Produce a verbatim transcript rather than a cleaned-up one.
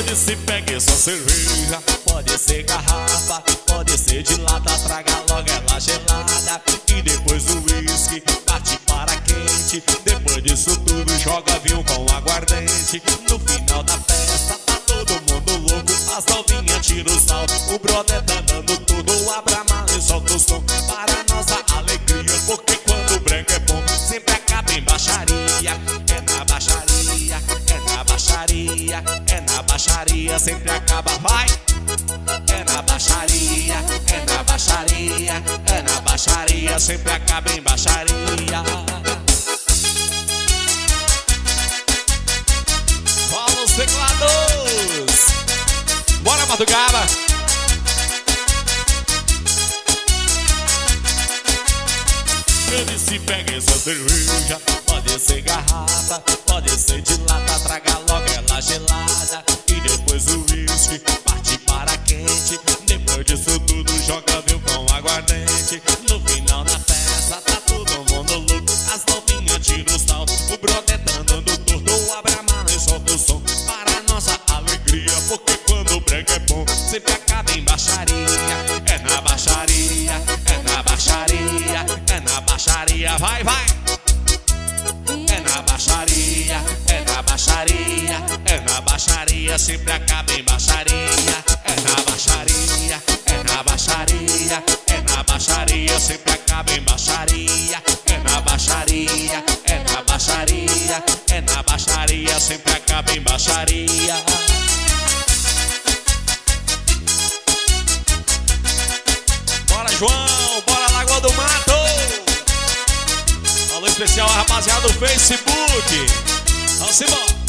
Dane-se, pegue essa cerveja. Pode ser garrafa, pode ser de lata, traga logo ela gelada. E depois o uísque, Parte para quente, depois disso tudo joga vinho com aguardente. no final da festa tá todo mundo louco. As novinhas tiram o salto, o brother tá dando tudo. Abra a mala e solta o som para nossa alegria. Porque quando o branco é bom, Sempre acaba em baixaria, é na baixaria, é na baixaria, é na baixaria, sempre acaba, vai! É na baixaria, é na baixaria, é na baixaria, sempre acaba em baixaria. fala os teclados. Bora, madrugada. Dane-se, pegue essa cerveja. Pode ser garrafa, pode ser de lata, traga logo ela gelada. E depois o uísque, Parte para quente, depois disso tudo joga vinho com aguardente. no final da festa tá todo mundo louco. As novinhas tiram o salto, o brother tá andando torto. Abre a mala e solta o som para nossa alegria. Porque quando o branco é bom, Sempre acaba em baixaria, é na baixaria, é na baixaria, é na baixaria, vai, vai! É na baixaria, é na baixaria, é na baixaria, sempre acaba em baixaria. É na baixaria, é na baixaria, é na baixaria, sempre acaba em baixaria. É na baixaria, é na baixaria, é na baixaria, sempre acaba em baixaria. bora João, bora Lagoa do Mato. Alô especial a rapaziada do Facebook. Vamos embora.